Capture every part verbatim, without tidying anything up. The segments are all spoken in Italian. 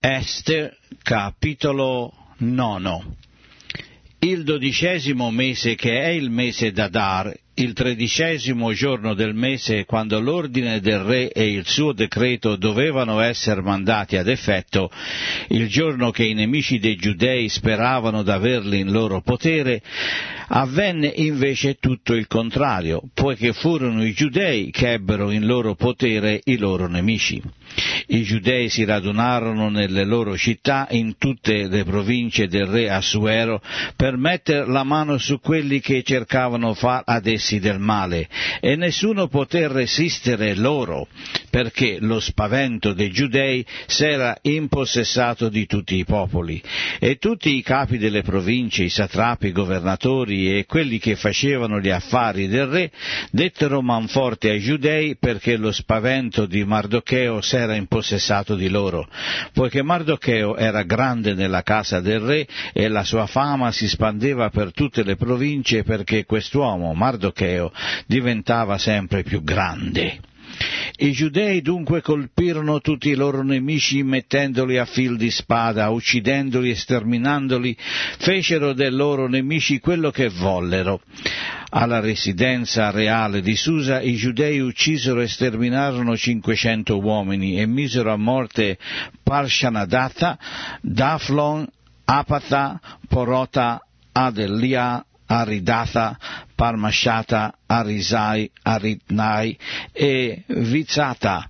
Ester, capitolo nono. Il dodicesimo mese, che è il mese d'Adar, il tredicesimo giorno del mese, quando l'ordine del re e il suo decreto dovevano essere mandati ad effetto, il giorno che i nemici dei giudei speravano d'averli in loro potere, avvenne invece tutto il contrario, poiché furono i giudei che ebbero in loro potere i loro nemici. I giudei si radunarono nelle loro città in tutte le province del re Assuero per mettere la mano su quelli che cercavano far ad essi del male, e nessuno poté resistere loro, perché lo spavento dei giudei s'era impossessato di tutti i popoli, e tutti i capi delle province, i satrapi, i governatori e quelli che facevano gli affari del re dettero manforte ai giudei, perché lo spavento di Mardocheo s'era impossessato di loro, poiché Mardocheo era grande nella casa del re e la sua fama si spandeva per tutte le province, perché quest'uomo, Mardocheo, diventava sempre più grande. I giudei dunque colpirono tutti i loro nemici mettendoli a fil di spada, uccidendoli e sterminandoli, fecero dei loro nemici quello che vollero. Alla residenza reale di Susa i giudei uccisero e sterminarono cinquecento uomini e misero a morte Parshanadatta, Daflon, Apatha, Porota, Adelia, Aridatha, Parmashata, Arisai, Aritnai e Vizata,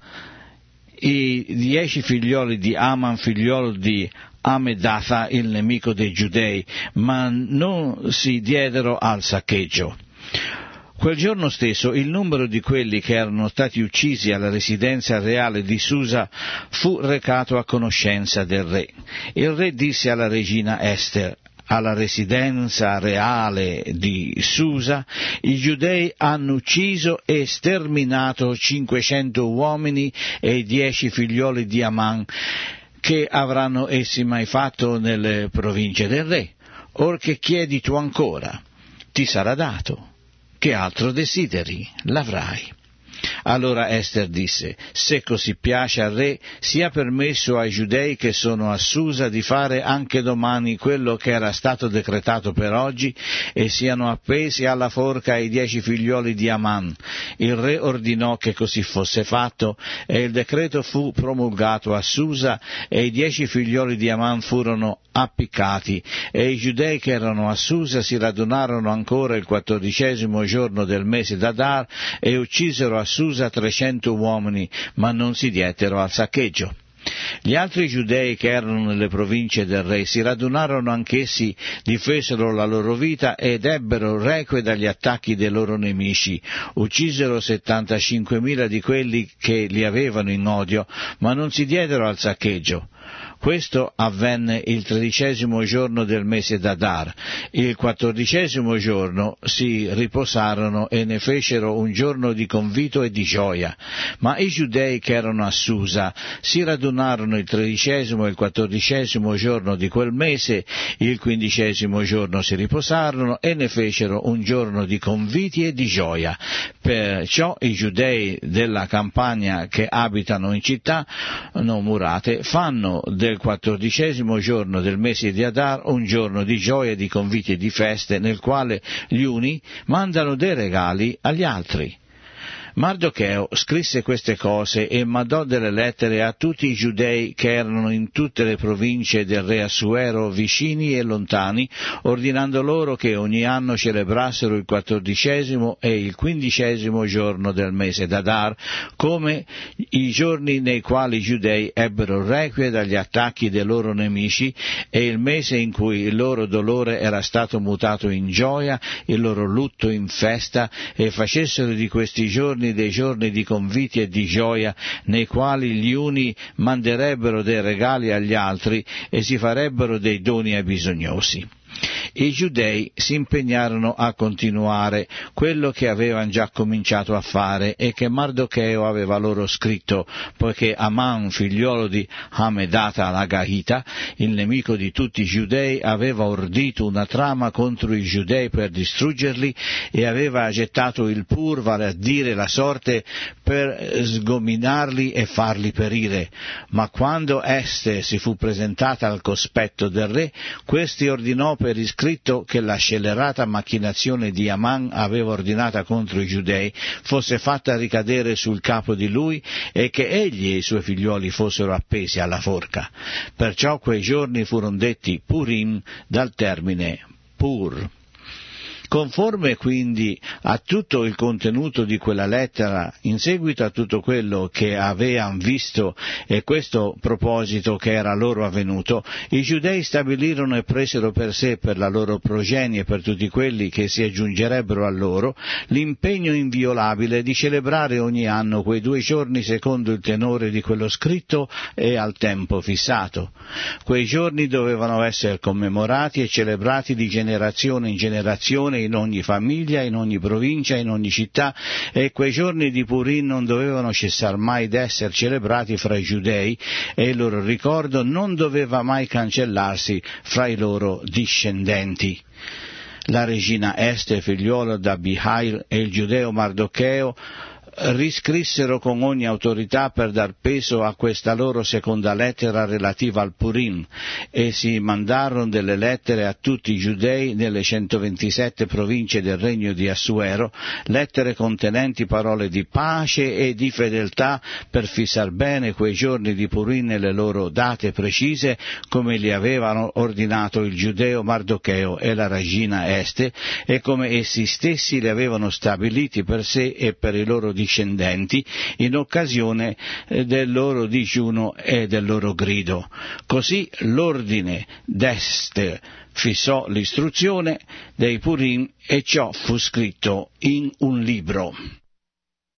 i dieci figlioli di Aman, figliolo di Amedatha, il nemico dei giudei, ma non si diedero al saccheggio. Quel giorno stesso il numero di quelli che erano stati uccisi alla residenza reale di Susa fu recato a conoscenza del re. Il re disse alla regina Ester: alla residenza reale di Susa i giudei hanno ucciso e sterminato cinquecento uomini e dieci figlioli di Aman. Che avranno essi mai fatto nelle province del re? Or che chiedi tu ancora? Ti sarà dato. Che altro desideri? L'avrai. Allora Ester disse: se così piace al re, sia permesso ai giudei che sono a Susa di fare anche domani quello che era stato decretato per oggi, e siano appesi alla forca i dieci figlioli di Aman. Il re ordinò che così fosse fatto, e il decreto fu promulgato a Susa, e i dieci figlioli di Aman furono appiccati, e i giudei che erano a Susa si radunarono ancora il quattordicesimo giorno del mese d'Adar e uccisero a Susa trecento uomini, ma non si diettero al saccheggio. Gli altri giudei che erano nelle province del re si radunarono anch'essi, difesero la loro vita ed ebbero requie dagli attacchi dei loro nemici. Uccisero settantacinquemila di quelli che li avevano in odio, ma non si diedero al saccheggio. Questo avvenne il tredicesimo giorno del mese d'Adar. Il quattordicesimo giorno si riposarono e ne fecero un giorno di convito e di gioia. Ma i giudei che erano a Susa si radunarono il tredicesimo e il quattordicesimo giorno di quel mese, il quindicesimo giorno si riposarono e ne fecero un giorno di conviti e di gioia. Perciò i giudei della campagna che abitano in città non murate fanno del quattordicesimo giorno del mese di Adar un giorno di gioia, di conviti e di feste, nel quale gli uni mandano dei regali agli altri. Mardocheo scrisse queste cose e mandò delle lettere a tutti i giudei che erano in tutte le province del re Assuero, vicini e lontani, ordinando loro che ogni anno celebrassero il quattordicesimo e il quindicesimo giorno del mese d'Adar, come i giorni nei quali i giudei ebbero requie dagli attacchi dei loro nemici, e il mese in cui il loro dolore era stato mutato in gioia, il loro lutto in festa, e facessero di questi giorni dei giorni di conviti e di gioia, nei quali gli uni manderebbero dei regali agli altri e si farebbero dei doni ai bisognosi. i giudei si impegnarono a continuare quello che avevano già cominciato a fare e che Mardocheo aveva loro scritto, poiché Aman, figliolo di Hamedata l'Agahita, il nemico di tutti i giudei, aveva ordito una trama contro i giudei per distruggerli e aveva gettato il pur, vale a dire la sorte, per sgominarli e farli perire. Ma quando Este si fu presentata al cospetto del re, questi ordinò per iscritto che la scellerata macchinazione di Aman aveva ordinata contro i giudei fosse fatta ricadere sul capo di lui e che egli e i suoi figlioli fossero appesi alla forca. Perciò quei giorni furono detti Purim dal termine pur. Conforme quindi a tutto il contenuto di quella lettera, in seguito a tutto quello che avevano visto e questo proposito che era loro avvenuto, i giudei stabilirono e presero per sé, per la loro progenie e per tutti quelli che si aggiungerebbero a loro, l'impegno inviolabile di celebrare ogni anno quei due giorni secondo il tenore di quello scritto e al tempo fissato. Quei giorni dovevano essere commemorati e celebrati di generazione in generazione in ogni famiglia, in ogni provincia, in ogni città, e quei giorni di Purim non dovevano cessare mai d'essere celebrati fra i giudei e il loro ricordo non doveva mai cancellarsi fra i loro discendenti. La regina Este, figliuolo d'Abihail, e il giudeo Mardocheo riscrissero con ogni autorità per dar peso a questa loro seconda lettera relativa al Purim e si mandarono delle lettere a tutti i giudei nelle centoventisette province del regno di Assuero, lettere contenenti parole di pace e di fedeltà per fissar bene quei giorni di Purim nelle loro date precise come li avevano ordinato il giudeo Mardocheo e la regina Este e come essi stessi li avevano stabiliti per sé e per i loro discendenti in occasione del loro digiuno e del loro grido. Così l'ordine d'Este fissò l'istruzione dei Purim e ciò fu scritto in un libro.